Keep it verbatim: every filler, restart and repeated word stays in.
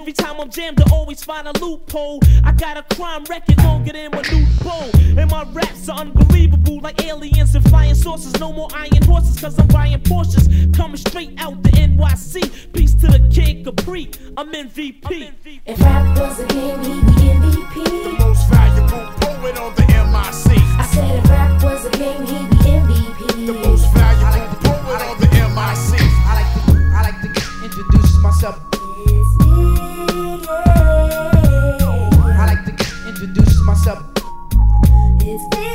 Every time I'm jammed, I always find a loophole. I got a crime record longer than my new bowl. And my raps are unbelievable, like aliens and flying saucers. No more iron horses, cause I'm buying Porsches. Coming straight out the N Y C. Peace to the Kid Capri, I'm M V P. If rap was a game, he'd be M V P. The most valuable poet on the M I C. I said if rap was a game, he'd be M V P. The most valuable like poet like on the M I C. I like to, I like to introduce myself. It's me, yeah. I like to introduce myself. It's me.